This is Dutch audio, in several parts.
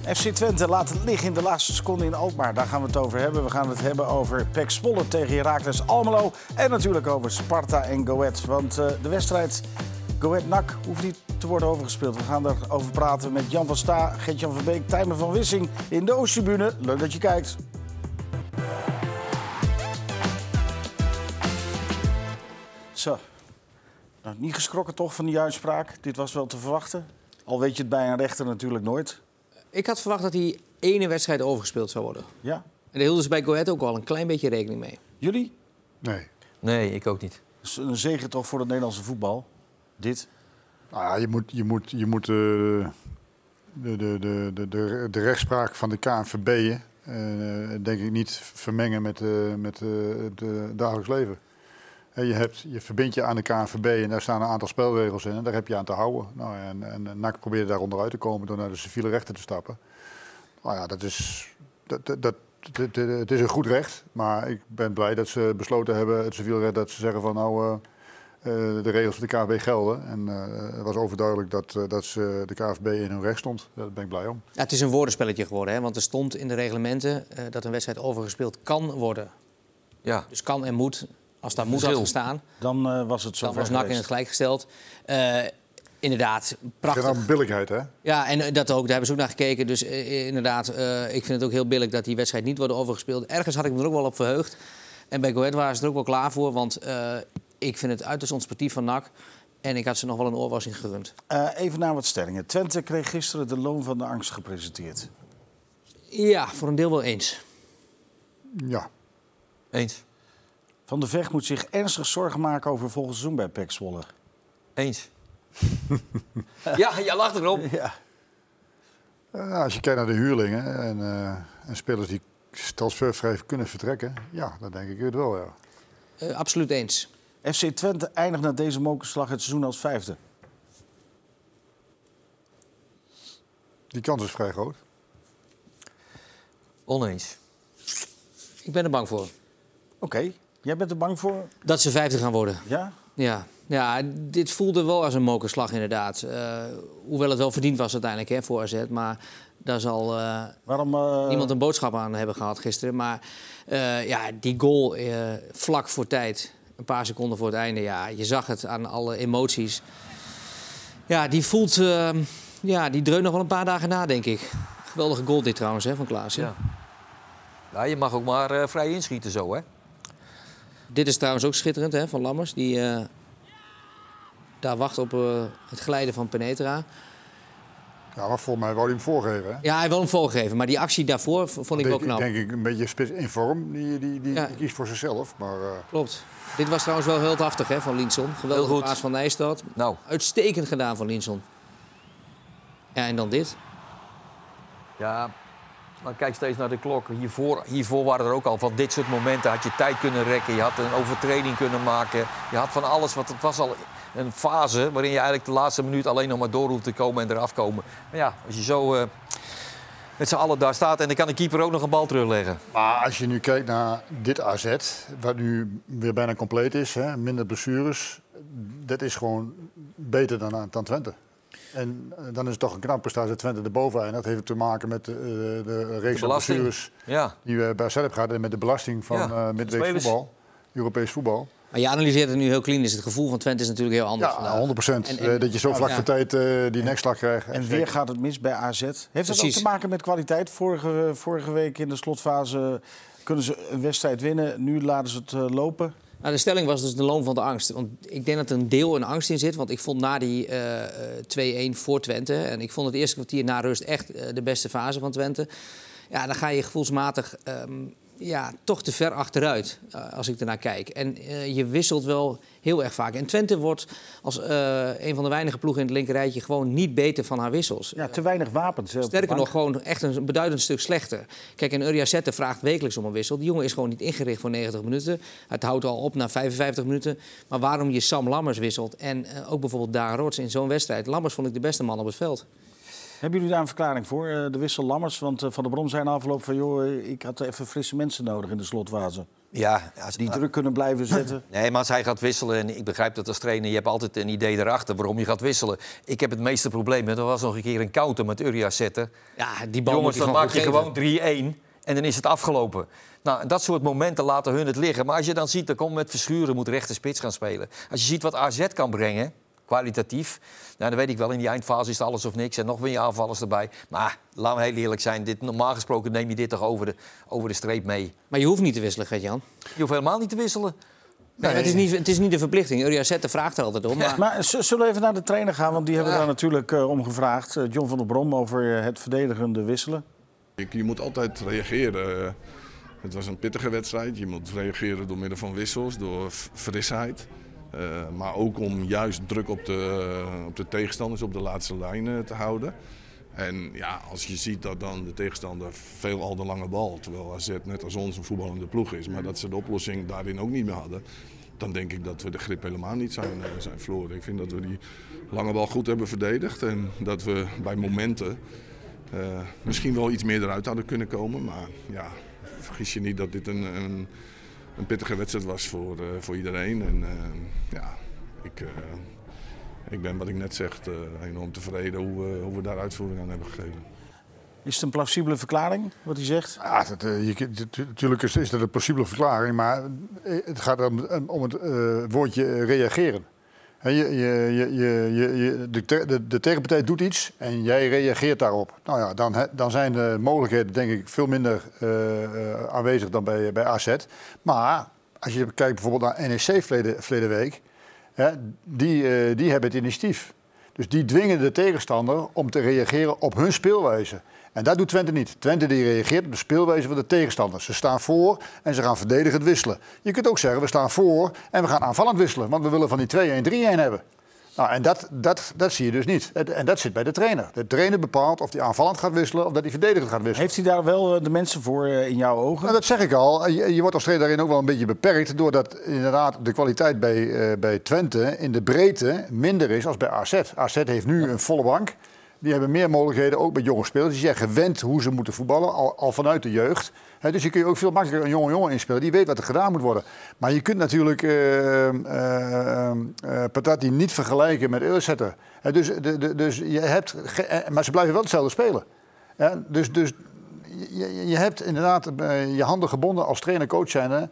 FC Twente laat het liggen in de laatste seconde in Alkmaar. Daar gaan we het over hebben. We gaan het hebben over PEC Zwolle tegen Heracles Almelo. En natuurlijk over Sparta en Go Ahead. Want de wedstrijd Go Ahead NAC hoeft niet te worden overgespeeld. We gaan erover praten met Jan van Sta, Gert-Jan van Beek, Tijmen van Wissing in de Oosttribune. Leuk dat je kijkt. Zo. Nou, niet geschrokken toch van die uitspraak? Dit was wel te verwachten. Al weet je het bij een rechter natuurlijk nooit. Ik had verwacht dat die ene wedstrijd overgespeeld zou worden. Ja? En daar hielden ze bij Go Ahead ook al een klein beetje rekening mee. Jullie? Nee. Nee, ik ook niet. Dat is een zegen toch voor het Nederlandse voetbal? Dit? Nou ja, je moet de rechtspraak van de KNVB denk ik niet vermengen met het dagelijks leven. Je verbindt je aan de KNVB en daar staan een aantal spelregels in en daar heb je aan te houden. Nou, en NAC probeerde daar onderuit te komen door naar de civiele rechten te stappen. Nou ja, het is een goed recht, maar ik ben blij dat ze besloten hebben, het civiele recht, dat ze zeggen van nou, de regels van de KNVB gelden. En het was overduidelijk dat ze de KNVB in hun recht stond. Daar ben ik blij om. Ja, het is een woordenspelletje geworden, hè? Want er stond in de reglementen dat een wedstrijd overgespeeld kan worden. Ja. Dus kan en moet. Als daar moet had gestaan, dan was het zo. dan was NAC in het gelijk gesteld. Inderdaad, prachtig. Het gaat om billijkheid, hè? Ja, en dat ook, daar hebben ze ook naar gekeken. Dus inderdaad, ik vind het ook heel billig dat die wedstrijd niet wordt overgespeeld. Ergens had ik me er ook wel op verheugd. En bij Go Ahead waren ze er ook wel klaar voor. Want ik vind het uiterst onsportief van NAC. En ik had ze nog wel een oorwassing gegund. Even naar wat stellingen. Twente kreeg gisteren de loon van de angst gepresenteerd. Ja, voor een deel wel eens. Ja. Eens. Van der Vecht moet zich ernstig zorgen maken over volgend seizoen bij PEC Zwolle. Eens. Ja, jij lacht erop. Ja. Als je kijkt naar de huurlingen en spelers die transfervrij kunnen vertrekken, ja, dan denk ik het wel, ja. Absoluut eens. FC Twente eindigt na deze mokerslag het seizoen als 5e. Die kans is vrij groot. Oneens. Ik ben er bang voor. Oké. Jij bent er bang voor? Dat ze 50 gaan worden. Ja? Ja, dit voelde wel als een mokerslag inderdaad. Hoewel het wel verdiend was uiteindelijk hè, voor AZ. Maar daar zal niemand een boodschap aan hebben gehad gisteren. Maar die goal vlak voor tijd, een paar seconden voor het einde. Ja, je zag het aan alle emoties. Ja, die voelt... die dreunt nog wel een paar dagen na, denk ik. Geweldige goal dit trouwens, hè, van Klaassen. Ja. Ja, je mag ook maar vrij inschieten zo, hè? Dit is trouwens ook schitterend, hè, van Lammers. Die daar wacht op het glijden van Penetra. Ja, maar volgens mij wou hij hem voorgeven, hè? Ja, hij wil hem voorgeven. Maar die actie daarvoor vond ik wel knap. Denk ik een beetje spits in vorm. Die kiest voor zichzelf. Maar, Klopt. Dit was trouwens wel heel taftig hè, van Linson. Geweldige paas van Nijstad. Nou. Uitstekend gedaan van Linson. Ja, en dan dit. Ja, maar kijk steeds naar de klok. Hiervoor waren er ook al van dit soort momenten. Had je tijd kunnen rekken, je had een overtreding kunnen maken. Je had van alles, want het was al een fase waarin je eigenlijk de laatste minuut alleen nog maar door hoeft te komen en eraf komen. Maar ja, als je zo met z'n allen daar staat en dan kan de keeper ook nog een bal terugleggen. Maar als je nu kijkt naar dit AZ, wat nu weer bijna compleet is, hè, minder blessures. Dat is gewoon beter dan Twente. En dan is het toch een knap prestatie dat Twente erboven eindigt. Dat heeft te maken met de reeks van blessures die we bij AZ hebben gehad. En met de belasting van midweeks voetbal, Europees voetbal. Maar je analyseert het nu heel klinisch. Het gevoel van Twente is natuurlijk heel anders. Ja, 100%. Dat je zo vlak voor tijd die nekslag krijgt. En weer gaat het mis bij AZ. Heeft dat ook te maken met kwaliteit? Vorige week in de slotfase kunnen ze een wedstrijd winnen. Nu laten ze het lopen. Nou, de stelling was dus de loon van de angst. Want ik denk dat er een deel een angst in zit. Want ik vond na die 2-1 voor Twente... en ik vond het eerste kwartier na rust echt de beste fase van Twente... ja, dan ga je gevoelsmatig toch te ver achteruit als ik ernaar kijk. En je wisselt wel heel erg vaak. En Twente wordt als een van de weinige ploegen in het linkerrijtje... gewoon niet beter van haar wissels. Ja, te weinig wapens. Sterker nog, gewoon echt een beduidend stuk slechter. Kijk, en Uriah Sette vraagt wekelijks om een wissel. Die jongen is gewoon niet ingericht voor 90 minuten. Het houdt al op na 55 minuten. Maar waarom je Sam Lammers wisselt en ook bijvoorbeeld Daan Rots in zo'n wedstrijd... Lammers vond ik de beste man op het veld. Hebben jullie daar een verklaring voor, de wissel Lammers? Want Van der Brom zei na afloop van... joh, ik had even frisse mensen nodig in de slotfase. Ja, Die druk kunnen blijven zetten. Nee, maar als hij gaat wisselen, en ik begrijp dat als trainer... je hebt altijd een idee erachter waarom je gaat wisselen. Ik heb het meeste probleem met, er was nog een keer een counter met Urias zetten. Ja, die bal Jongens, moet dan maak je gewoon 3-1 en dan is het afgelopen. Nou, dat soort momenten laten hun het liggen. Maar als je dan ziet, dan komt met Verschuren, moet rechter spits gaan spelen. Als je ziet wat AZ kan brengen, kwalitatief... Nou, dan weet ik wel, in die eindfase is het alles of niks. En nog weer aanvallers erbij. Maar laten we heel eerlijk zijn, normaal gesproken neem je dit toch over de streep mee. Maar je hoeft niet te wisselen, Gert-Jan. Je hoeft helemaal niet te wisselen. Nee, het is niet de verplichting. Urias Zette vraagt er altijd om. Maar zullen we even naar de trainer gaan? Want die hebben daar natuurlijk om gevraagd. John van der Brom over het verdedigende wisselen. Je moet altijd reageren. Het was een pittige wedstrijd. Je moet reageren door middel van wissels, door frisheid. Maar ook om juist druk op de tegenstanders op de laatste lijn te houden. En ja, als je ziet dat dan de tegenstander veelal de lange bal, terwijl AZ net als ons een voetballende ploeg is, maar dat ze de oplossing daarin ook niet meer hadden, dan denk ik dat we de grip helemaal niet zijn verloren. Ik vind dat we die lange bal goed hebben verdedigd en dat we bij momenten misschien wel iets meer eruit hadden kunnen komen. Maar ja, vergis je niet dat dit een pittige wedstrijd was voor iedereen. En ja, ik ben, wat ik net zeg, enorm tevreden hoe we daar uitvoering aan hebben gegeven. Is het een plausibele verklaring, wat hij zegt? Ja, natuurlijk is dat een plausibele verklaring, maar het gaat om het woordje reageren. De tegenpartij doet iets en jij reageert daarop. Nou ja, dan zijn de mogelijkheden denk ik veel minder aanwezig dan bij AZ. Maar als je kijkt bijvoorbeeld naar NEC verleden week, die hebben het initiatief. Dus die dwingen de tegenstander om te reageren op hun speelwijze. En dat doet Twente niet. Twente die reageert op de speelwijze van de tegenstander. Ze staan voor en ze gaan verdedigend wisselen. Je kunt ook zeggen, we staan voor en we gaan aanvallend wisselen. Want we willen van die 2-1, 3-1 hebben. Nou, en dat zie je dus niet. En dat zit bij de trainer. De trainer bepaalt of hij aanvallend gaat wisselen of dat hij verdedigend gaat wisselen. Heeft hij daar wel de mensen voor in jouw ogen? Nou, dat zeg ik al. Je wordt als trainer daarin ook wel een beetje beperkt, doordat inderdaad de kwaliteit bij Twente in de breedte minder is als bij AZ. AZ heeft nu een volle bank. Die hebben meer mogelijkheden, ook met jonge spelers. Die zijn gewend hoe ze moeten voetballen, al vanuit de jeugd. Dus je kun je ook veel makkelijker een jonge inspelen. Die weet wat er gedaan moet worden. Maar je kunt natuurlijk Patati niet vergelijken met Ilsetter. Dus je hebt... Maar ze blijven wel hetzelfde spelen. Dus je hebt inderdaad je handen gebonden als trainer-coach zijnde.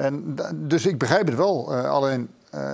Dus ik begrijp het wel. Alleen...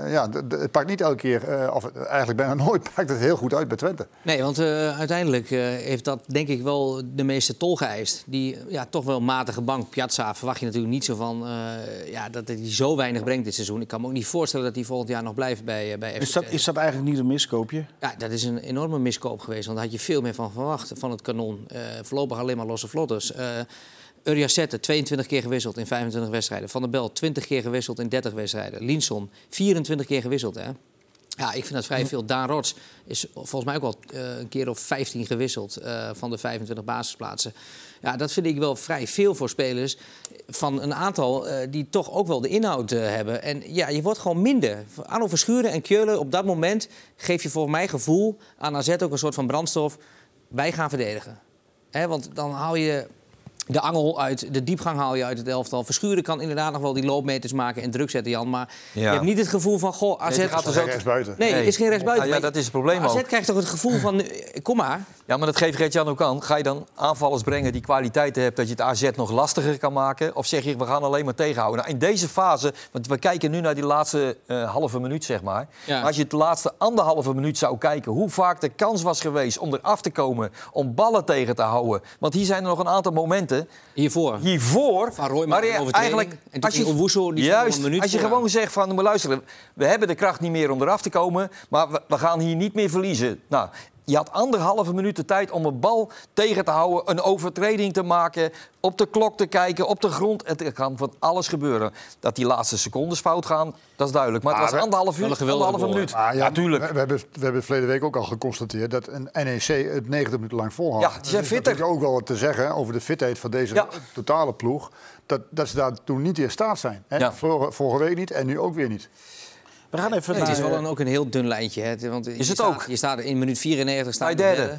het pakt niet elke keer, of eigenlijk bijna nooit, pakt het heel goed uit bij Twente. Nee, want uiteindelijk heeft dat denk ik wel de meeste tol geëist. Die toch wel matige bank. Piazza verwacht je natuurlijk niet zo van dat hij zo weinig brengt dit seizoen. Ik kan me ook niet voorstellen dat hij volgend jaar nog blijft bij FC. Is dat eigenlijk niet een miskoopje? Ja, dat is een enorme miskoop geweest. Want daar had je veel meer van verwacht van het kanon. Voorlopig alleen maar losse vlotters. Urias Zette, 22 keer gewisseld in 25 wedstrijden. Van der Bel, 20 keer gewisseld in 30 wedstrijden. Linson, 24 keer gewisseld. Hè? Ja, ik vind dat vrij veel. Daan Rots is volgens mij ook al een keer of 15 gewisseld van de 25 basisplaatsen. Ja, dat vind ik wel vrij veel voor spelers van een aantal die toch ook wel de inhoud hebben. En ja, je wordt gewoon minder. Arno Verschuren en Keulen op dat moment geef je volgens mij gevoel aan AZ ook een soort van brandstof. Wij gaan verdedigen. Want dan haal je... De angel uit, de diepgang haal je uit het elftal. Verschuren kan inderdaad nog wel die loopmeters maken en druk zetten, Jan. Maar je hebt niet het gevoel van, goh, AZ... Nee, gaat er geen rechtsbuiten. Nee, het is geen rechtsbuiten. Ja, dat is het probleem AZ ook. krijgt toch het gevoel van, kom maar. Ja, maar dat geeft Gert-Jan ook aan. Ga je dan aanvallers brengen die kwaliteiten hebben dat je het AZ nog lastiger kan maken? Of zeg je, we gaan alleen maar tegenhouden? Nou, in deze fase, want we kijken nu naar die laatste halve minuut, zeg maar. Ja. Maar als je de laatste anderhalve minuut zou kijken, hoe vaak de kans was geweest om eraf te komen, om ballen tegen te houden. Want hier zijn er nog een aantal momenten... Hiervoor, van Royman eigenlijk en als je Owusu, die juist, een minuut als je gewoon zegt van, maar luisteren, we hebben de kracht niet meer om eraf te komen, maar we gaan hier niet meer verliezen. Nou, je had anderhalve minuut de tijd om een bal tegen te houden, een overtreding te maken, op de klok te kijken, op de grond. Het kan van alles gebeuren. Dat die laatste secondes fout gaan, dat is duidelijk. Maar het was anderhalve minuut. Ja, tuurlijk. We hebben verleden week ook al geconstateerd dat een NEC het 90 minuten lang volhoudt. Ja, die zijn fitter. Dat is ook wel wat te zeggen over de fitheid van deze totale ploeg. Dat ze daar toen niet in staat zijn. Hè? Ja. Vorige week niet en nu ook weer niet. We gaan even het is wel ook een heel dun lijntje. Hè? Want is het ook? Je staat in minuut 94 sta je derde.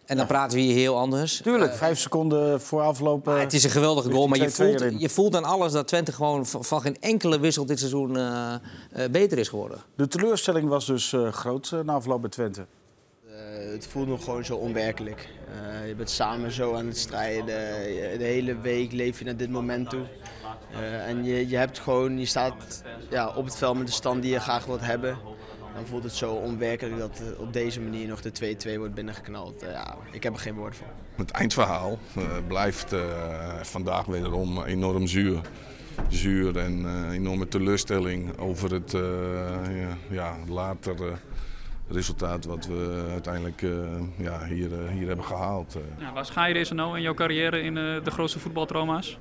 En dan praten we hier heel anders. Tuurlijk, 5 seconden voor afloop. Het is een geweldige goal, maar je voelt aan alles dat Twente gewoon van geen enkele wissel dit seizoen beter is geworden. De teleurstelling was dus groot na afloop bij Twente. Het voelt nog gewoon zo onwerkelijk. Je bent samen zo aan het strijden. De hele week leef je naar dit moment toe. En je staat op het veld met de stand die je graag wilt hebben. Dan voelt het zo onwerkelijk dat op deze manier nog de 2-2 wordt binnengeknald. Ik heb er geen woord voor. Het eindverhaal blijft vandaag wederom enorm zuur. Zuur en enorme teleurstelling over het later resultaat wat we uiteindelijk hier hebben gehaald. Waar schaar je deze nou in jouw carrière in de grootste voetbaltrauma's?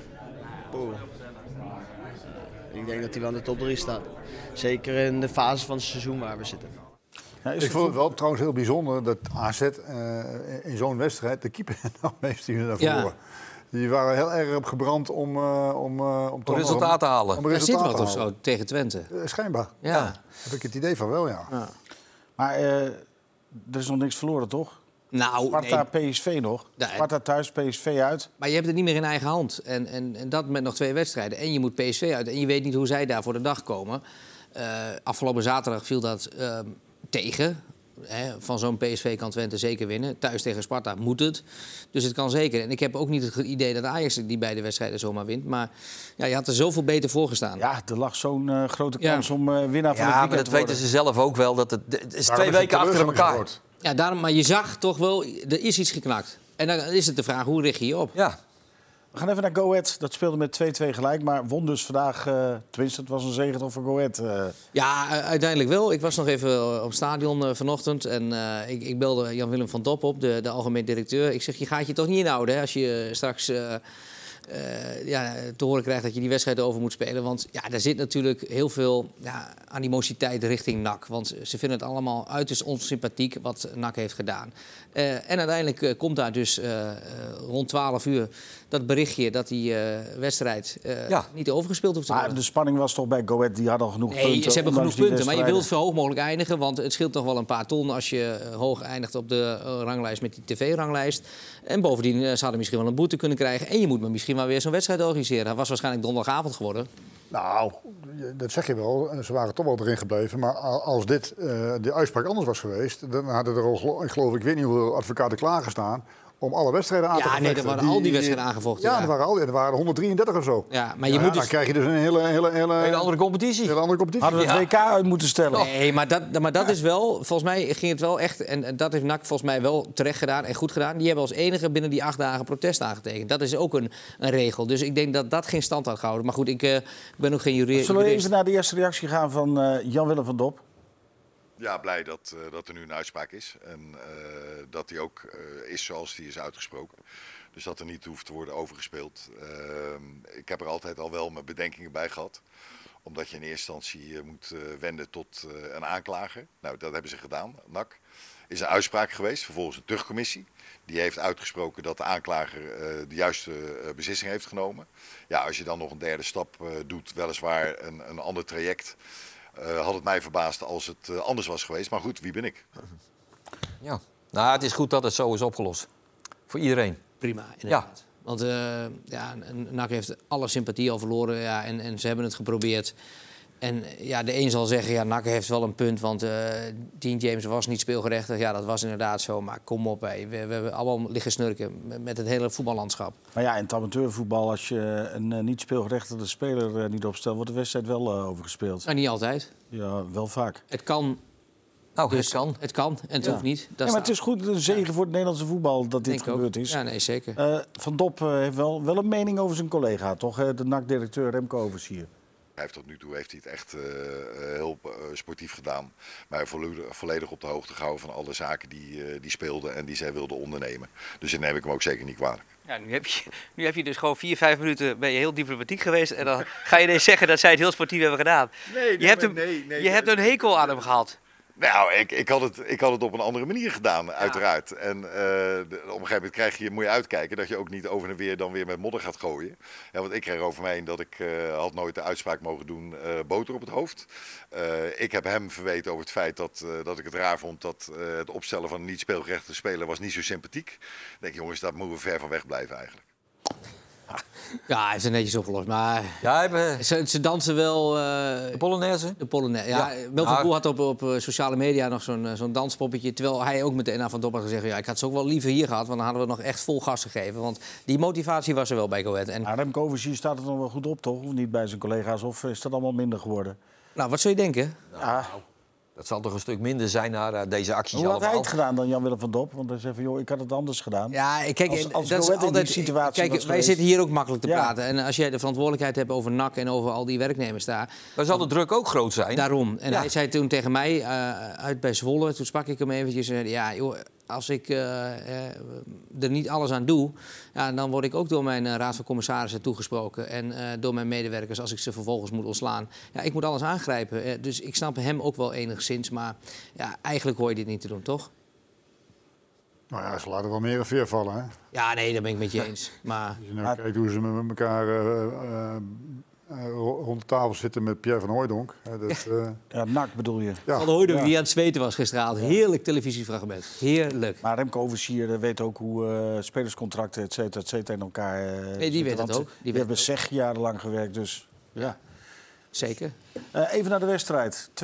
Ik denk dat hij wel in de top 3 staat. Zeker in de fase van het seizoen waar we zitten. Ja, ik vond het wel trouwens heel bijzonder dat AZ in zo'n wedstrijd de keeper nou meestal naar voren. Ja. Die waren heel erg op gebrand om resultaat te halen. Er zit wat of zo tegen Twente. Schijnbaar. Ja. Daar heb ik het idee van wel, ja. Maar er is nog niks verloren, toch? Nou, Sparta, PSV nog. Sparta thuis, PSV uit. Maar je hebt het niet meer in eigen hand. En dat met nog 2 wedstrijden. En je moet PSV uit. En je weet niet hoe zij daar voor de dag komen. Afgelopen zaterdag viel dat tegen. Van zo'n PSV kan Twente zeker winnen. Thuis tegen Sparta moet het. Dus het kan zeker. En ik heb ook niet het idee dat Ajax die beide wedstrijden zomaar wint. Maar je had er zoveel beter voor gestaan. Ja, er lag zo'n grote kans om winnaar van het weekend te worden. Ja, maar dat weten ze zelf ook wel. Dat het is 2 weken achter elkaar. Ja, daarom, maar je zag toch wel, er is iets geknakt. En dan is het de vraag, hoe richt je je op? Ja. We gaan even naar Go Ahead. Dat speelde met 2-2 gelijk, maar won dus vandaag. Tenminste, het was een zege toch voor Go Ahead. Ja, uiteindelijk wel. Ik was nog even op het stadion vanochtend. En ik belde Jan-Willem van Dop op, de algemeen directeur. Ik zeg, je gaat je toch niet inhouden hè, als je straks te horen krijgt dat je die wedstrijd over moet spelen. Want er zit natuurlijk heel veel animositeit richting NAC. Want ze vinden het allemaal uiterst onsympathiek wat NAC heeft gedaan. En uiteindelijk komt daar dus rond 12 uur dat berichtje dat die wedstrijd niet overgespeeld hoeft te worden. Maar de spanning was toch bij Go Ahead, die hadden al genoeg punten. Ze hebben genoeg punten, maar je wilt zo hoog mogelijk eindigen. Want het scheelt nog wel een paar ton als je hoog eindigt op de ranglijst met die tv-ranglijst. En bovendien zouden misschien wel een boete kunnen krijgen. En je moet misschien maar weer zo'n wedstrijd organiseren. Dat was waarschijnlijk donderdagavond geworden. Nou, dat zeg je wel. Ze waren toch wel erin gebleven. Maar als dit de uitspraak anders was geweest, dan hadden er al, ik weet niet hoeveel advocaten klaargestaan om alle wedstrijden aan te vechten. Ja, nee, er waren al die wedstrijden aangevochten. Ja, er waren 133 of zo. Ja, maar je moet dan krijg je dus een hele andere competitie. Hadden we het WK uit moeten stellen. Nee, maar dat is wel, volgens mij ging het wel echt, en dat heeft NAC volgens mij wel terecht gedaan en goed gedaan. Die hebben als enige binnen die 8 dagen protest aangetekend. Dat is ook een regel. Dus ik denk dat dat geen stand had gehouden. Maar goed, ik ben ook geen jurist. Zullen we even naar de eerste reactie gaan van Jan-Willem van Dop? Ja, blij dat er nu een uitspraak is. En dat die ook is zoals die is uitgesproken. Dus dat er niet hoeft te worden overgespeeld. Ik heb er altijd al wel mijn bedenkingen bij gehad. Omdat je in eerste instantie moet wenden tot een aanklager. Nou, dat hebben ze gedaan, NAC. Is een uitspraak geweest, vervolgens een tuchtcommissie. Die heeft uitgesproken dat de aanklager de juiste beslissing heeft genomen. Ja, als je dan nog een derde stap doet, weliswaar een ander traject... had het mij verbaasd als het anders was geweest. Maar goed, wie ben ik? Ja, nou, het is goed dat het zo is opgelost. Voor iedereen. Prima, inderdaad. Ja. Want NAC heeft alle sympathie al verloren en ze hebben het geprobeerd. En de een zal zeggen, NAC heeft wel een punt, want Dean James was niet speelgerechtig. Ja, dat was inderdaad zo, maar kom op. We hebben allemaal liggen snurken met het hele voetballandschap. Maar in het amateurvoetbal, als je een niet speelgerechtigde speler niet opstelt, wordt de wedstrijd wel overgespeeld. Nou, niet altijd. Ja, wel vaak. Het kan. Dus het kan en het hoeft niet. Maar het is goed, een zegen voor het Nederlandse voetbal dat dit gebeurd is. Ja, nee, zeker. Van Dop heeft wel een mening over zijn collega, toch? De NAC-directeur Remco Overzier. Tot nu toe heeft hij het echt heel sportief gedaan. Maar volledig op de hoogte gehouden van alle zaken die speelden en die zij wilden ondernemen. Dus dat neem ik hem ook zeker niet kwalijk. Ja, nu heb je dus gewoon 4-5 minuten ben je heel diplomatiek geweest. En dan ga je ineens zeggen dat zij het heel sportief hebben gedaan. Je hebt een hekel aan hem gehad. Nou, ik had het op een andere manier gedaan, uiteraard. En op een gegeven moment moet je uitkijken dat je ook niet over en weer dan weer met modder gaat gooien. Ja, want ik kreeg over mij heen dat ik had nooit de uitspraak mogen doen, boter op het hoofd. Ik heb hem verweten over het feit dat ik het raar vond dat het opstellen van een niet-speelgerechtigde speler was niet zo sympathiek. Ik denk, jongens, daar moeten we ver van weg blijven eigenlijk. Ja, hij heeft het netjes opgelost. Maar ze dansen wel... de Polonaise? De Polonaise, ja. Melvin Boel had op sociale media nog zo'n danspoppetje. Terwijl hij ook meteen Van Dop had gezegd... Ja, ik had ze ook wel liever hier gehad, want dan hadden we nog echt vol gas gegeven. Want die motivatie was er wel bij Go Ahead. En... Remco Overzier staat er nog wel goed op, toch? Of niet bij zijn collega's? Of is dat allemaal minder geworden? Nou, wat zou je denken? Nou, dat zal toch een stuk minder zijn naar deze acties allemaal. Hoe had hij het gedaan dan Jan-Willem van Dop? Want hij zei van, joh, ik had het anders gedaan. Ja, kijk, als dat is altijd die situatie. Kijk, wij zitten hier ook makkelijk te praten. En als jij de verantwoordelijkheid hebt over NAC en over al die werknemers daar... Dan zal de druk ook groot zijn. Daarom. En hij zei toen tegen mij, uit bij Zwolle, toen sprak ik hem eventjes... ja, joh, als ik er niet alles aan doe... Ja, dan word ik ook door mijn raad van commissarissen toegesproken... en door mijn medewerkers als ik ze vervolgens moet ontslaan. Ja, ik moet alles aangrijpen. Dus ik snap hem ook wel enigszins. Maar ja, eigenlijk hoor je dit niet te doen, toch? Nou ja, ze laten wel meer een veer vallen, hè? Ja, nee, daar ben ik met je eens. Maar... Als je nou kijkt hoe ze met elkaar rond de tafel zitten met Pierre van Hooijdonk. Ja, NAC bedoel je? Ja. Van Hooijdonk die aan het zweten was gisteravond. Heerlijk televisiefragment. Heerlijk. Maar Remco Overzier weet ook hoe spelerscontracten, et cetera, in elkaar... nee, die weet het ook. Die hebben SEG jarenlang gewerkt, dus ja. Zeker. Even naar de wedstrijd. 2-2.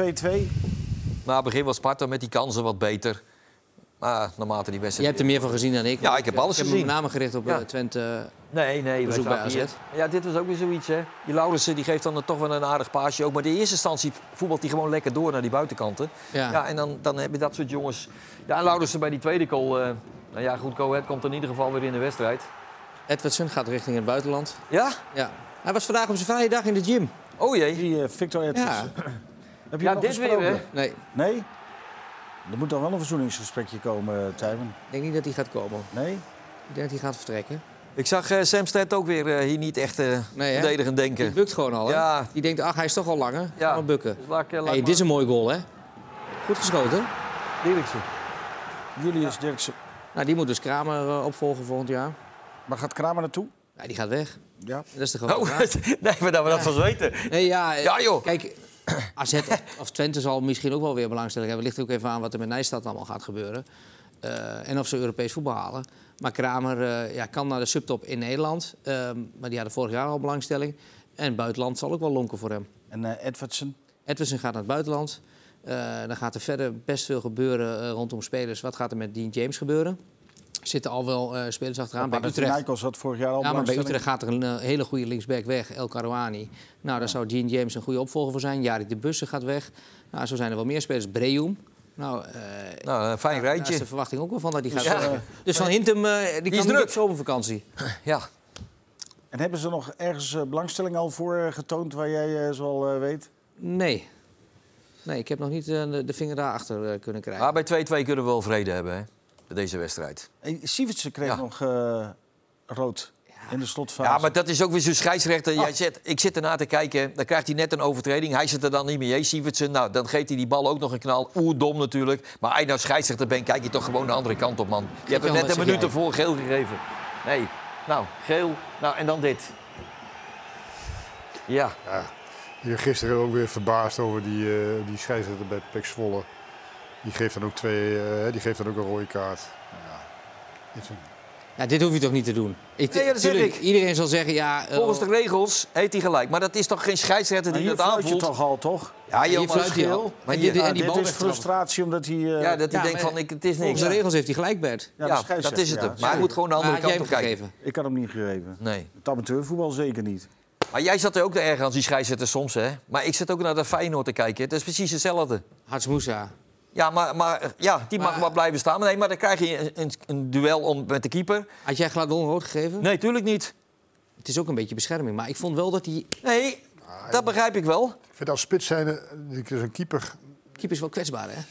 Maar begin was Sparta met die kansen wat beter. Maar naarmate die wedstrijd... Je hebt er meer van gezien dan ik. Ja, ik heb alles gezien. Ik heb met name gericht op Twente. Nee, bezoek bij AZ. Ja, dit was ook weer zoiets, hè. Die Laurensen die geeft dan toch wel een aardig paasje ook. Maar in de eerste instantie voetbalt hij gewoon lekker door naar die buitenkanten. Ja, en dan heb je dat soort jongens... Ja, en Laurensen bij die tweede goal... nou ja, goed, Go Ahead komt in ieder geval weer in de wedstrijd. Edwardson gaat richting het buitenland. Ja? Ja. Hij was vandaag op zijn vrije dag in de gym. Oh jee. Die Victor Edwardson. Ja. Heb je nog dit weer, hè? Nee. Nee? Er moet dan wel een verzoeningsgesprekje komen, Tijmen. Ik denk niet dat hij gaat komen. Nee? Ik denk dat hij gaat vertrekken. Ik zag Sam Stedt ook weer hier niet echt verdedigend denken. Die bukt gewoon al, hè? Ja. Die denkt, ach, hij is toch al langer. Ja. Gewoon bukken. Dus Dit is een mooi goal, hè? Goed geschoten. Dirksen. Julius Dirksen. Nou, die moet dus Kramer opvolgen volgend jaar. Maar gaat Kramer naartoe? Ja, die gaat weg. Ja. Dat is de grote vraag. Nee, maar dat we dat van weten. Nee, ja, joh. Kijk, AZ of Twente zal misschien ook wel weer belangstelling hebben. Het ligt ook even aan wat er met Nijstad allemaal gaat gebeuren. En of ze Europees voetbal halen. Maar Kramer kan naar de subtop in Nederland. Maar die hadden vorig jaar al belangstelling. En het buitenland zal ook wel lonken voor hem. En Edwardson? Edwardson gaat naar het buitenland. Dan gaat er verder best veel gebeuren rondom spelers. Wat gaat er met Dean James gebeuren? Er zitten al wel spelers achteraan. Bij Utrecht had vorig jaar al maar bij Utrecht gaat er een hele goede linksback weg, El Karouani. Nou, daar zou Dean James een goede opvolger voor zijn. Jari de Bussen gaat weg. Nou, zo zijn er wel meer spelers. Breum. Nou, een fijn rijtje. Daar is de verwachting ook wel van dat hij gaat. Dus Van Hintem, die kan druk op zomervakantie. Ja. En hebben ze nog ergens belangstelling al voor getoond waar jij zoal weet? Nee. Nee, ik heb nog niet de vinger daarachter kunnen krijgen. Maar bij 2-2 kunnen we wel vrede hebben, hè? Deze wedstrijd. Sievertsen kreeg nog rood in de slotfase. Ja, maar dat is ook weer zo'n scheidsrechter. Ik zit ernaar te kijken, dan krijgt hij net een overtreding. Hij zit er dan niet mee, Sievertsen. Nou, dan geeft hij die bal ook nog een knal. Oerdom natuurlijk. Maar als je nou scheidsrechter bent, kijk je toch gewoon de andere kant op, man. Je hebt er net een minuut ervoor geel gegeven. Nee, nou, geel. Nou, en dan dit. Ja. Hier gisteren ook weer verbaasd over die scheidsrechter bij PEC Zwolle. Die geeft dan ook een rode kaart. Ja, dit hoef je toch niet te doen? Nee, dat zeg ik. Iedereen zal zeggen, ja... Volgens de regels heeft hij gelijk. Maar dat is toch geen scheidsrechter die dat aanvoelt? Je toch al, toch? Ja, hier fluit hij al. Maar dit is frustratie omdat hij... dat hij denkt van, het is niks. Volgens de regels heeft hij gelijk, Bert. Ja, dat is het hem. Maar hij moet gewoon de andere kant op kijken. Ik had hem niet gegeven. Nee. Het amateurvoetbal zeker niet. Maar jij zat er ook erg aan die scheidsrechter soms, hè? Maar ik zit ook naar de Feyenoord te kijken. Het is precies hetzelfde. Hats Moussa. Ja, maar die mag wel blijven staan. Nee, maar dan krijg je een duel met de keeper. Had jij Gladon rood gegeven? Nee, tuurlijk niet. Het is ook een beetje bescherming. Maar ik vond wel dat hij... Nee, dat begrijp ik wel. Ik vind als spits zijn, zo'n keeper... Keeper is wel kwetsbaar, hè?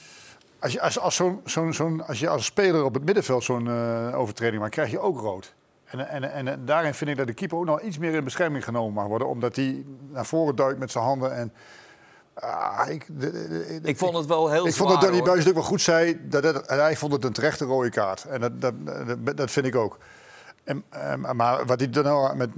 Als je als speler op het middenveld zo'n overtreding maakt, krijg je ook rood. En daarin vind ik dat de keeper ook nog iets meer in bescherming genomen mag worden. Omdat hij naar voren duikt met zijn handen. En Ik vond het wel heel zwaar. Ik vond dat Danny Buijs ook wel goed zei. Hij vond het een terechte rode kaart. En dat vind ik ook. Maar wat hij dan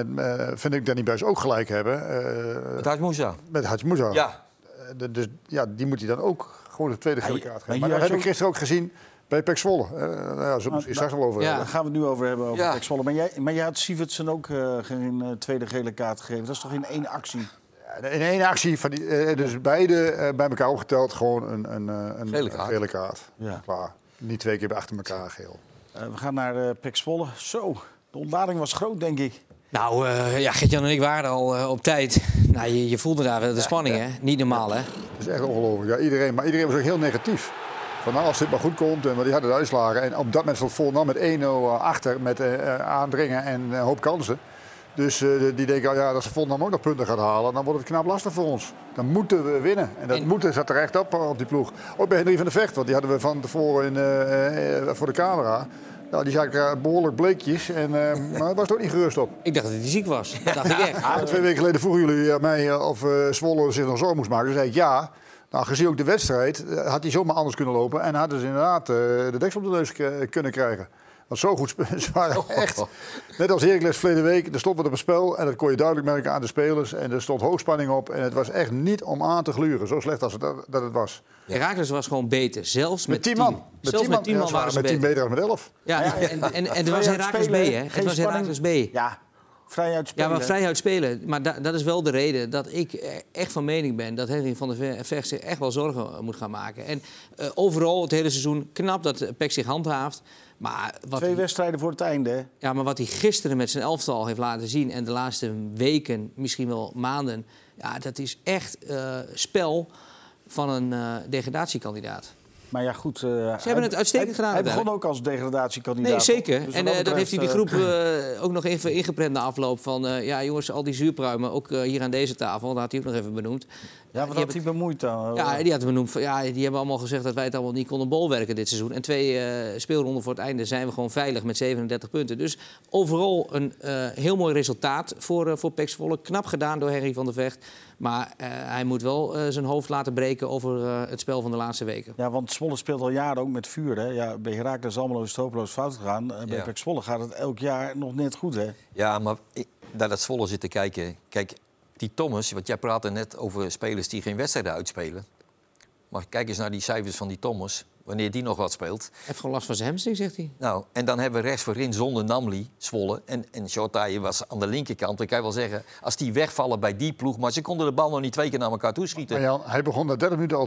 vind ik Danny Buijs ook gelijk hebben. Met Hadjmoussa. Met Hadjmoussa. Ja. Dus ja, die moet hij dan ook gewoon de tweede gele kaart geven. Maar dat heb ik gisteren ook gezien bij PEC Zwolle. Daar zullen we straks wel over hebben. Daar gaan we het nu over hebben, over PEC Zwolle. Maar jij had Sivertsen ook geen tweede gele kaart gegeven. Dat is toch in 1 actie? In 1 actie, van dus beide bij elkaar opgeteld, gewoon een gele kaart. Ja. Klaar. Niet 2 keer achter elkaar geel. We gaan naar PEC Zwolle. Zo, de ontlading was groot, denk ik. Nou, Gert-Jan en ik waren al op tijd. Nou, je voelde daar de spanning, hè? Niet normaal, hè? Dat is echt ongelooflijk. Ja, iedereen was ook heel negatief. Van nou, als dit maar goed komt, maar die hadden de uitslagen. En op dat moment stond Volendam met 1-0 achter, met aandringen en een hoop kansen. Dus die denken, ja, als Volendam ook nog punten gaat halen, dan wordt het knap lastig voor ons. Dan moeten we winnen. En dat moeten zat er echt op die ploeg. Ook bij Henry van der Vecht, want die hadden we van tevoren voor de camera. Nou, die zagen behoorlijk bleekjes, maar daar was het ook niet gerust op. Ik dacht dat hij ziek was. Dat dacht ik echt. 2 weken geleden vroegen jullie mij of Zwolle zich nog zorgen moest maken. Toen zei ik ja. Nou, gezien ook de wedstrijd had hij zomaar anders kunnen lopen. En hadden ze inderdaad de deksel op de neus kunnen krijgen. Want zo goed ze waren echt. Net als Heracles verleden week, er stond wat op het spel. En dat kon je duidelijk merken aan de spelers. En er stond hoogspanning op. En het was echt niet om aan te gluren. Zo slecht als dat het was. Heracles was gewoon beter. Zelfs met 10 man. Zelfs met 10 man waren ze met 10 beter dan met 11. Ja, en het was Heracles B, hè? Het was Heracles B. Ja. Vrij uitspelen. Ja, maar vrij uitspelen. Maar dat is wel de reden dat ik echt van mening ben dat Henry van der Vecht zich echt wel zorgen moet gaan maken. En overal het hele seizoen knap dat PEC zich handhaaft. Maar 2 wedstrijden voor het einde, hè? Ja, maar wat hij gisteren met zijn elftal heeft laten zien en de laatste weken, misschien wel maanden, ja, dat is echt spel van een degradatiekandidaat. Maar ja, goed. Ze hebben het uitstekend gedaan. Hij begon ook als degradatiekandidaat. Nee, zeker. Dus en dan heeft hij die groep ook nog even ingeprent na afloop van... ja, jongens, al die zuurpruimen, ook hier aan deze tafel, dat had hij ook nog even benoemd. Ja, wat had hij bemoeid dan? Ja, die had benoemd. Ja, die hebben allemaal gezegd dat wij het allemaal niet konden bolwerken dit seizoen. En 2 speelronden voor het einde zijn we gewoon veilig met 37 punten. Dus overal een heel mooi resultaat voor PEC Zwolle. Knap gedaan door Henry van der Vecht. Maar hij moet wel zijn hoofd laten breken over het spel van de laatste weken. Ja, want Zwolle speelt al jaren ook met vuur. Hè? Ja, bij Heracles Almelo is het hopeloos fout gegaan. Bij PEC Zwolle gaat het elk jaar nog net goed, hè? Ja, maar naar dat Zwolle zitten kijken. Kijk, die Thomas, want jij praatte net over spelers die geen wedstrijden uitspelen. Maar kijk eens naar die cijfers van die Thomas. Wanneer die nog wat speelt. Hij heeft gewoon last van zijn hamstring, zegt hij. Nou, en dan hebben we rechts voorin zonder Namli, Zwolle. En Shortaye was aan de linkerkant. Dan kan je wel zeggen, als die wegvallen bij die ploeg... Maar ze konden de bal nog niet 2 keer naar elkaar toeschieten. Maar Jan, hij begon na 30 minuten al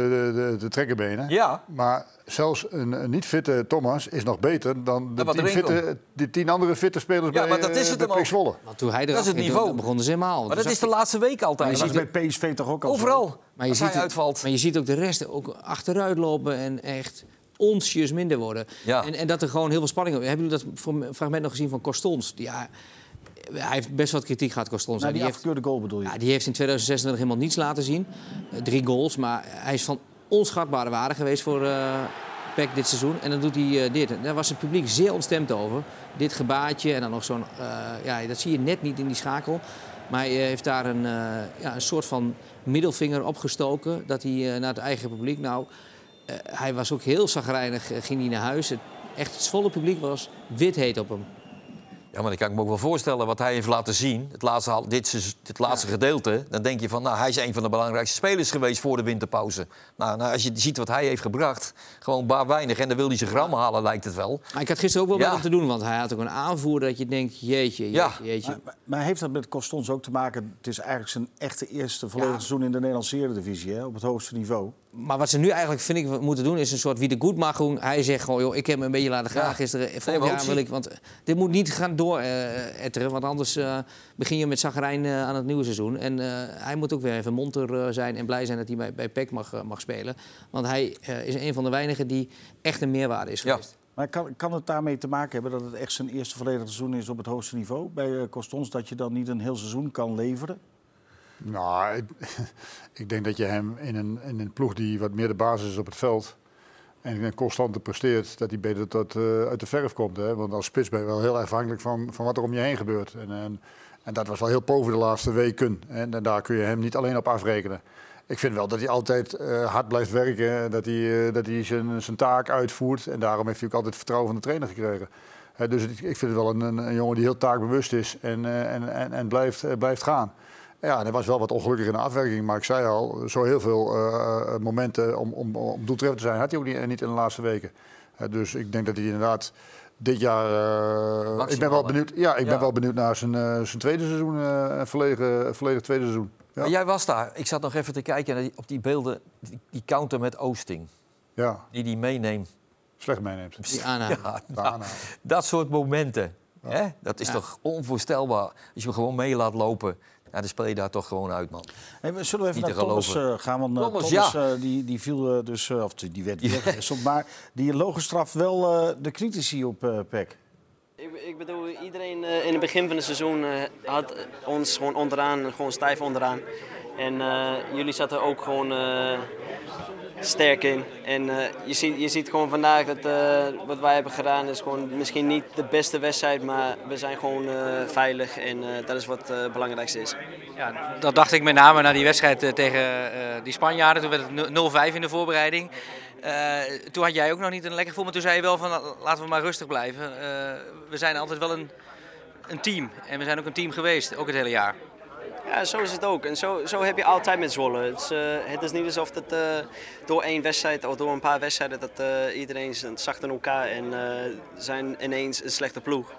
te trekken benen. Ja. Maar zelfs een niet-fitte Thomas is nog beter dan de 10 andere fitte spelers bij PEC Zwolle. Want toen hij eraf ging, dan begonnen ze helemaal. Maar dat is de laatste week altijd. Maar je ziet bij PSV toch ook al overal. Maar je ziet uitvalt. Maar je ziet ook de rest ook achteruit lopen en echt onsjes minder worden. Ja. En dat er gewoon heel veel spanning is. Hebben jullie dat fragment nog gezien van Costons? Ja, hij heeft best wat kritiek gehad, Costons. Nou, die afgekeurde goal bedoel je? Ja, die heeft in 2026 helemaal niets laten zien. 3 goals, maar hij is van onschatbare waarde geweest voor PEC dit seizoen. En dan doet hij dit. Daar was het publiek zeer ontstemd over. Dit gebaatje en dan nog zo'n... ja, dat zie je net niet in die schakel. Maar hij heeft daar een soort van middelvinger opgestoken. Dat hij naar het eigen publiek... Nou, hij was ook heel chagrijnig, ging hij naar huis. Het volle publiek was wit heet op hem. Ja, maar dan kan ik me ook wel voorstellen wat hij heeft laten zien. Dit laatste gedeelte. Dan denk je van, nou, hij is een van de belangrijkste spelers geweest voor de winterpauze. Nou, als je ziet wat hij heeft gebracht, gewoon bar weinig. En dan wil hij zijn gram halen, lijkt het wel. Maar ik had gisteren ook wel wat om te doen, want hij had ook een aanvoerder dat je denkt, jeetje. Maar heeft dat met Costons ook te maken? Het is eigenlijk zijn echte eerste volledige seizoen in de Nederlandse Eredivisie, hè, op het hoogste niveau. Maar wat ze nu eigenlijk, vind ik, moeten doen, is een soort wie de goed mag doen. Hij zegt gewoon, joh, ik heb me een beetje laten gaan gisteren. Volgend jaar wil ik, want dit moet niet gaan dooretteren. Want anders begin je met zagrijn aan het nieuwe seizoen. En hij moet ook weer even monter zijn en blij zijn dat hij bij PEC mag spelen. Want hij is een van de weinigen die echt een meerwaarde is geweest. Maar kan het daarmee te maken hebben dat het echt zijn eerste volledige seizoen is op het hoogste niveau bij Costons? Dat je dan niet een heel seizoen kan leveren? Nou, ik denk dat je hem in een ploeg die wat meer de basis is op het veld en constante presteert, dat hij beter uit de verf komt. Hè? Want als spits ben je wel heel erg afhankelijk van wat er om je heen gebeurt. En dat was wel heel pover de laatste weken. En daar kun je hem niet alleen op afrekenen. Ik vind wel dat hij altijd hard blijft werken. Dat hij zijn taak uitvoert. En daarom heeft hij ook altijd het vertrouwen van de trainer gekregen. Dus ik vind het wel een jongen die heel taakbewust is en blijft gaan. Ja, en hij was wel wat ongelukkig in de afwerking. Maar ik zei al, zo heel veel momenten om doeltreffend te zijn had hij ook niet in de laatste weken. Dus ik denk dat hij inderdaad dit jaar... ik ben wel benieuwd, ben wel benieuwd naar zijn tweede seizoen. Volledig tweede seizoen. Ja. Maar jij was daar. Ik zat nog even te kijken op die beelden. Die counter met Oosting. Ja. Die meeneemt. Slecht meeneemt. Die aanname. Ja, dat soort momenten. Ja. Hè? Dat is toch onvoorstelbaar. Als je hem gewoon mee laat lopen, dan speel je daar toch gewoon uit, man. Hey, zullen we even naar Thomas gaan? Want Thomas die viel dus, of die werd weggewisseld. Maar die logenstraf wel de critici op PEC. Ik bedoel, iedereen in het begin van het seizoen had ons gewoon onderaan, gewoon stijf onderaan. En jullie zaten ook gewoon sterk in. En je ziet gewoon vandaag dat wat wij hebben gedaan is gewoon misschien niet de beste wedstrijd, maar we zijn gewoon veilig en dat is wat het belangrijkste is. Ja, dat dacht ik met name na die wedstrijd tegen die Spanjaarden. Toen werd het 0-5 in de voorbereiding. Toen had jij ook nog niet een lekker gevoel, maar toen zei je wel van laten we maar rustig blijven. We zijn altijd wel een team en we zijn ook een team geweest, ook het hele jaar. Ja, zo is het ook. En zo heb je altijd met Zwolle. Het is niet alsof het door één wedstrijd of door een paar wedstrijden dat iedereen zacht in elkaar en zijn ineens een slechte ploeg.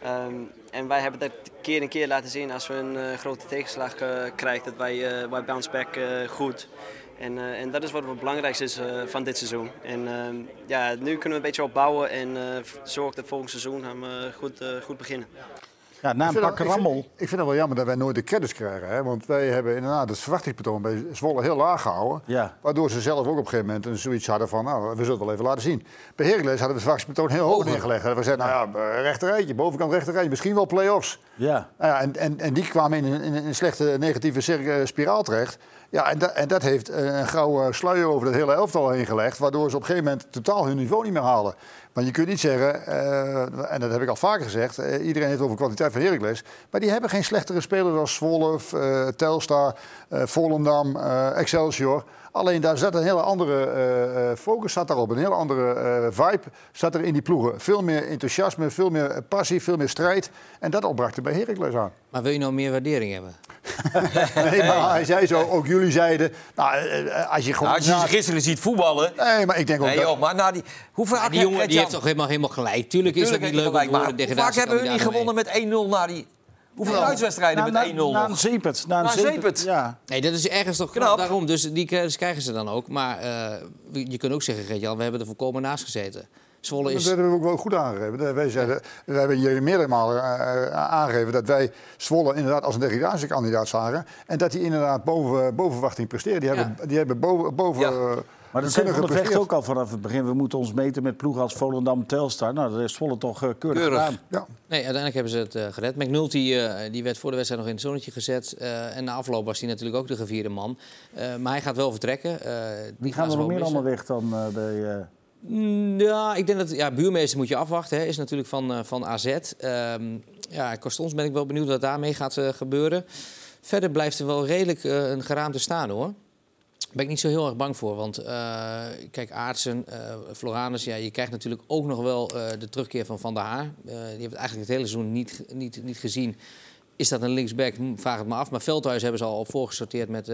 En wij hebben dat keer en keer laten zien als we een grote tegenslag krijgen, dat wij bounce back goed. En dat is wat het belangrijkste is van dit seizoen. En nu kunnen we een beetje opbouwen en zorgen dat volgend seizoen gaan we goed beginnen. Ja, na een pak rammel. Ik vind het wel jammer dat wij nooit de credits krijgen. Hè? Want wij hebben inderdaad het verwachtingspatroon bij Zwolle heel laag gehouden. Ja. Waardoor ze zelf ook op een gegeven moment zoiets hadden van... we zullen het wel even laten zien. Bij Heracles hadden we het verwachtingspatroon heel hoog neergelegd. We zeiden, rechterrijtje, bovenkant rechterrijtje, misschien wel play-offs. Ja. En die kwamen in een slechte negatieve spiraal terecht. Ja, en dat heeft een grauwe sluier over het hele elftal heen gelegd... waardoor ze op een gegeven moment totaal hun niveau niet meer halen. Want je kunt niet zeggen, en dat heb ik al vaker gezegd... iedereen heeft over de kwaliteit van Heracles... maar die hebben geen slechtere spelers als Zwolle, Telstar, Volendam, Excelsior... Alleen daar zat een hele andere focus zat daarop, een hele andere vibe zat er in die ploegen. Veel meer enthousiasme, veel meer passie, veel meer strijd. En dat ontbrak er bij Heracles aan. Maar wil je nou meer waardering hebben? Nee, maar hij zei zo, ook jullie zeiden... als je ze gisteren ziet voetballen... Nee, maar ik denk ook dat... maar na die... Die jongen die heeft toch helemaal gelijk. Tuurlijk is dat niet leuk. Maar hoe vaak hebben we niet gewonnen met 1-0 na die... Hoeveel uitwedstrijden met 1-0? Na een zeepet. Na een zeepet. Ja. Nee, dat is ergens toch knap. Daarom. Dus die krijgen ze dan ook. Maar je kunt ook zeggen, Gert-Jan, we hebben er volkomen naast gezeten. Zwolle is... Dat hebben we ook wel goed aangegeven. We hebben hier meerdere malen aangegeven dat wij Zwolle inderdaad als een degradatiekandidaat zagen. En dat die inderdaad boven verwachting presteren. Die hebben boven maar dat zei Van der Vecht ook al vanaf het begin. We moeten ons meten met ploegen als Volendam, Telstar. Nou, dat heeft Zwolle toch keurig gedaan. Ja. Nee, uiteindelijk hebben ze het gered. McNulty die werd voor de wedstrijd nog in het zonnetje gezet. En na afloop was hij natuurlijk ook de gevierde man. Maar hij gaat wel vertrekken. Die gaan er nog meer allemaal weg dan bij... Ja, ik denk dat Buurmeester moet je afwachten. Hè. Is natuurlijk van AZ. Costons ben ik wel benieuwd wat daarmee gaat gebeuren. Verder blijft er wel redelijk een geraamte staan, hoor. Daar ben ik niet zo heel erg bang voor. Want kijk, Aartsen, Floranus, je krijgt natuurlijk ook nog wel de terugkeer van der Haar. Die heeft het eigenlijk het hele seizoen niet gezien. Is dat een linksback? Vraag het me af. Maar Veldhuis hebben ze al voorgesorteerd met...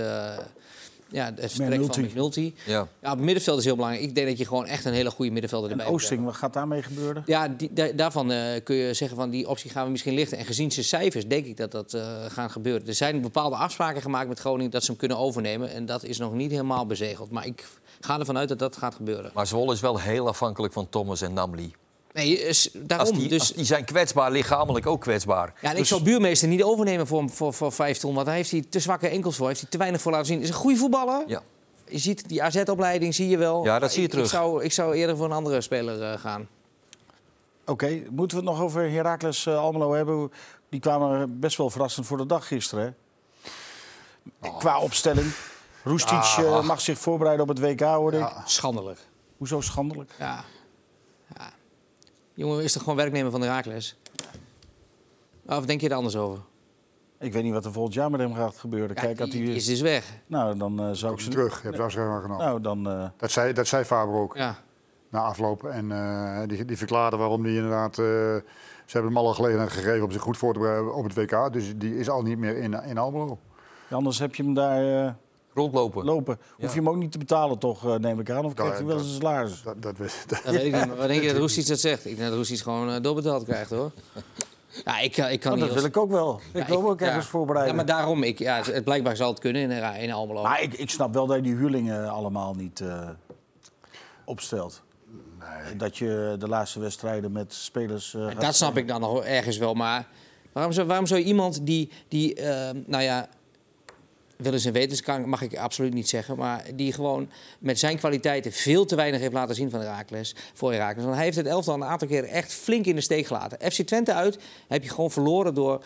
het vertrek van McNulty. Ja, op het middenveld is heel belangrijk. Ik denk dat je gewoon echt een hele goede middenvelder erbij hebt. Oosting, wat gaat daarmee gebeuren? Ja, daarvan kun je zeggen van die optie gaan we misschien lichten. En gezien zijn cijfers denk ik dat gaat gebeuren. Er zijn bepaalde afspraken gemaakt met Groningen dat ze hem kunnen overnemen. En dat is nog niet helemaal bezegeld. Maar ik ga ervan uit dat dat gaat gebeuren. Maar Zwolle is wel heel afhankelijk van Thomas en Namli. Nee, daarom. Die zijn kwetsbaar, lichamelijk ook kwetsbaar. Ja, en ik zal Buurmeester niet overnemen voor 5 ton. Want daar heeft hij te zwakke enkels voor. Heeft hij te weinig voor laten zien. Is een goede voetballer. Ja. Je ziet die AZ-opleiding, zie je wel. Ja, dat zie je terug. Ik zou eerder voor een andere speler gaan. Oké, moeten we het nog over Heracles Almelo hebben? Die kwamen best wel verrassend voor de dag gisteren. Hè? Qua opstelling. Roestic mag zich voorbereiden op het WK, hoorde ik. Schandelijk. Hoezo schandelijk? Ja. Jongen, is toch gewoon werknemer van de Heracles? Of denk je er anders over? Ik weet niet wat er volgend jaar met hem gaat gebeuren. Ja, Kijk, die is dus weg. Nou, dan zou ik ze terug. Je hebt afscheid van genomen. Nou, dan... Dat zei Faber ook. Ja. Na afloop. En die verklaarde waarom die inderdaad... ze hebben hem alle gelegenheid gegeven om zich goed voor te bereiden op het WK. Dus die is al niet meer in Almelo. Anders heb je hem daar... Rondlopen. Hoef je hem ook niet te betalen, toch, neem ik aan? Of krijgt hij wel eens een salaris? Dat weet ik niet. Maar wat denk je dat Roestic dat zegt? Ik denk dat Roestic gewoon doorbetaald krijgt, hoor. Ja, ik kan niet... Dat wil ik ook wel. Ik wil ook ergens voorbereiden. Ja, maar daarom... het blijkbaar zal het kunnen in Almelo. Maar ik snap wel dat je die huurlingen allemaal niet opstelt. Nee. Dat je de laatste wedstrijden met spelers... dat snap ik dan nog ergens wel, maar... Waarom zou je iemand die willens en wetens mag ik absoluut niet zeggen, maar die gewoon met zijn kwaliteiten veel te weinig heeft laten zien van Heracles, voor Heracles. Want hij heeft het elftal een aantal keren echt flink in de steek gelaten. FC Twente uit heb je gewoon verloren door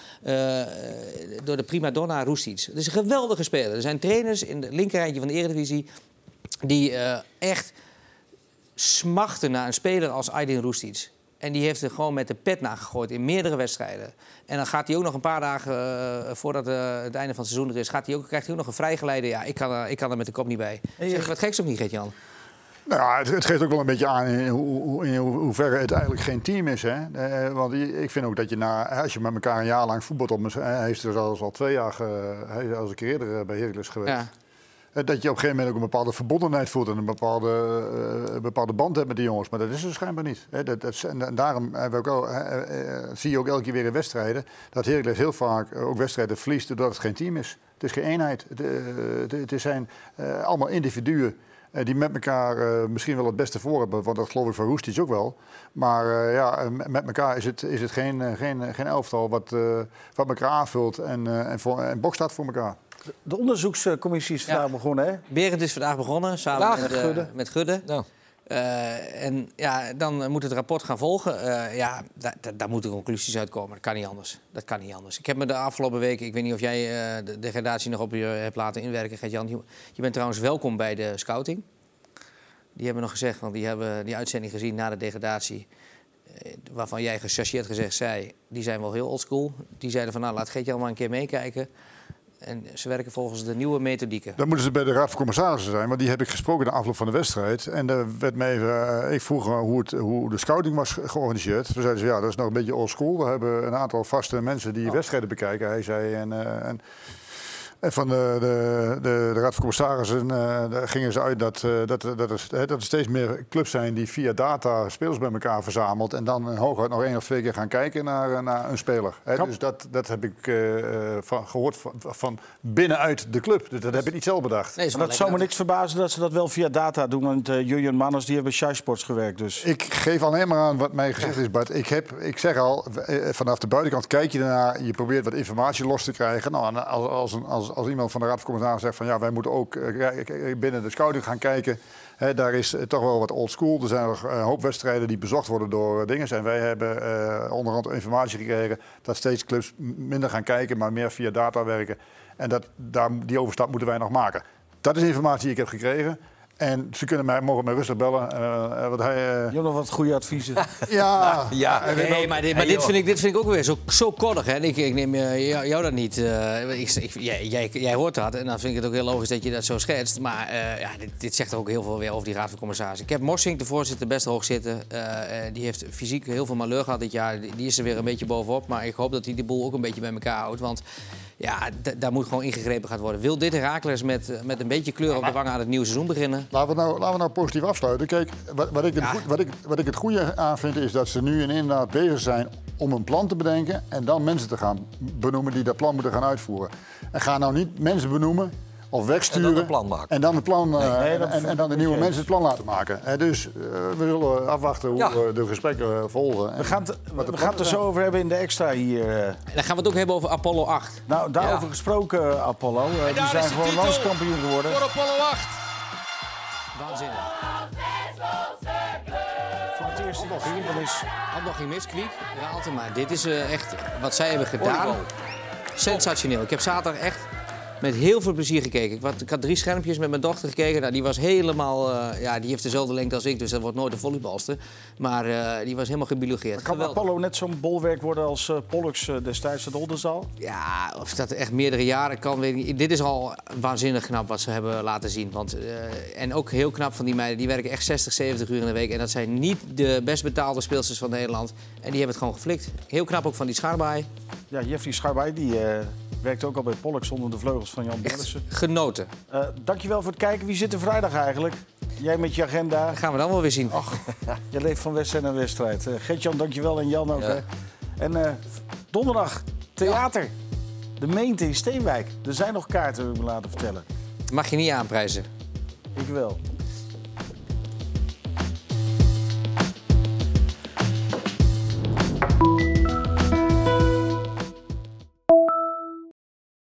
de primadonna Roestic. Het is een geweldige speler. Er zijn trainers in het linkerrijtje van de Eredivisie die echt smachten naar een speler als Aydin Roestic. En die heeft er gewoon met de pet nagegooid in meerdere wedstrijden. En dan gaat hij ook nog een paar dagen voordat het einde van het seizoen er is... krijgt hij ook nog een vrijgeleide. Ja, ik kan er met de kop niet bij. Zeg, wat geks of niet, Gert-Jan? Nou ja, het geeft ook wel een beetje aan in hoeverre het eigenlijk geen team is. Hè? Want ik vind ook dat als je met elkaar een jaar lang voetbalt... Hij is er zelfs al 2 jaar als een keer eerder bij Heracles geweest... Ja. Dat je op een gegeven moment ook een bepaalde verbondenheid voelt... en een bepaalde band hebt met die jongens. Maar dat is er schijnbaar niet. En daarom zie je ook elke keer weer in wedstrijden... dat Heracles heel vaak ook wedstrijden verliest... doordat het geen team is. Het is geen eenheid. Het zijn allemaal individuen... die met elkaar misschien wel het beste voor hebben. Want dat geloof ik van Roestic ook wel. Maar met elkaar is het geen elftal... wat elkaar aanvult en bok staat voor elkaar. De onderzoekscommissie is vandaag begonnen, hè? Berend is vandaag begonnen, samen met Gudde. Ja. En dan moet het rapport gaan volgen. Daar moeten conclusies uitkomen. Dat kan niet anders. Ik heb me de afgelopen weken... Ik weet niet of jij de degradatie nog op je hebt laten inwerken, Gert-Jan. Je bent trouwens welkom bij de scouting. Die hebben nog gezegd, want die hebben die uitzending gezien na de degradatie... waarvan jij gechargeerd gezegd zei... die zijn wel heel oldschool. Die zeiden van, laat Gert-Jan maar een keer meekijken... En ze werken volgens de nieuwe methodieken. Dan moeten ze bij de Raad van Commissarissen zijn, want die heb ik gesproken na afloop van de wedstrijd. En daar werd ik vroeg hoe de scouting was georganiseerd. Toen zeiden ze, dat is nog een beetje old school. We hebben een aantal vaste mensen die wedstrijden bekijken, hij zei. En van de Raad van Commissarissen gingen ze uit dat er steeds meer clubs zijn die via data spelers bij elkaar verzamelt. En dan hooguit nog 1 of 2 keer gaan kijken naar een speler. Dus dat heb ik gehoord van binnenuit de club. Dus dat heb ik niet zelf bedacht. Nee, dat zou me niks verbazen dat ze dat wel via data doen. Want Jurjen Manners die hebben Sky Sports gewerkt. Dus. Ik geef alleen maar aan wat mij gezegd is, Bart. Ik zeg al, vanaf de buitenkant kijk je ernaar. Je probeert wat informatie los te krijgen. Nou, als iemand van de Raad van Commissarissen zegt van wij moeten ook binnen de scouting gaan kijken. Daar is toch wel wat old school. Er zijn nog een hoop wedstrijden die bezocht worden door dingen. En wij hebben onderhand informatie gekregen dat steeds clubs minder gaan kijken, maar meer via data werken. En die overstap moeten wij nog maken. Dat is informatie die ik heb gekregen. En ze mogen mij rustig bellen. Je hebt nog wat goede adviezen. Nee, maar dit vind ik ook weer zo koddig. Hè? Ik neem jou dat niet. Jij hoort dat. En dan vind ik het ook heel logisch dat je dat zo schetst. Maar dit zegt ook heel veel weer over die Raad van Commissarissen. Ik heb Morsink, de voorzitter, best hoog zitten. Die heeft fysiek heel veel malheur gehad dit jaar. Die is er weer een beetje bovenop. Maar ik hoop dat hij die boel ook een beetje bij elkaar houdt. Want daar moet gewoon ingegrepen gaan worden. Wil dit Heracles met een beetje kleur op de wangen aan het nieuwe seizoen beginnen? Laten we nou positief afsluiten. Kijk, wat ik het goede aan vind is dat ze nu inderdaad bezig zijn om een plan te bedenken en dan mensen te gaan benoemen die dat plan moeten gaan uitvoeren. En ga nou niet mensen benoemen of wegsturen. En dan een plan maken. En dan het plan en dan de nieuwe mensen het plan laten maken. Dus we zullen afwachten hoe de gesprekken volgen. We gaan het er zo over hebben in de extra hier. En dan gaan we het ook hebben over Apollo 8. Nou, daarover gesproken, Apollo. Die zijn gewoon landskampioen geworden. Voor Apollo 8. Waanzinnig. Voor het eerst nog geschiedenis. Had nog geen mis, Kwiek. Maar dit is echt wat zij hebben gedaan. Sensationeel. Ik heb zaterdag echt met heel veel plezier gekeken. Ik had 3 schermpjes met mijn dochter gekeken. Nou, die was helemaal... die heeft dezelfde lengte als ik, dus dat wordt nooit een volleybalster. Maar die was helemaal gebiologeerd. Kan Apollo net zo'n bolwerk worden als Pollux destijds in de Oldenzaal? Ja, of dat echt meerdere jaren kan, weet ik niet. Dit is al waanzinnig knap wat ze hebben laten zien. Want, en ook heel knap van die meiden. Die werken echt 60, 70 uur in de week. En dat zijn niet de best betaalde speelsters van Nederland. En die hebben het gewoon geflikt. Heel knap ook van die Scharbaai. Ja, Jeffrey Scharbaai, die werkte ook al bij Pollux onder de vleugels van Jan Berlissen. Genoten. Dankjewel voor het kijken. Wie zit er vrijdag eigenlijk? Jij met je agenda. Dat gaan we dan wel weer zien. Ach, je leeft van wedstrijd naar wedstrijd. Gert-Jan, dankjewel. En Jan ook. Ja. Hè? En donderdag, theater. De Meente in Steenwijk. Er zijn nog kaarten, wil ik me laten vertellen. Mag je niet aanprijzen. Ik wel.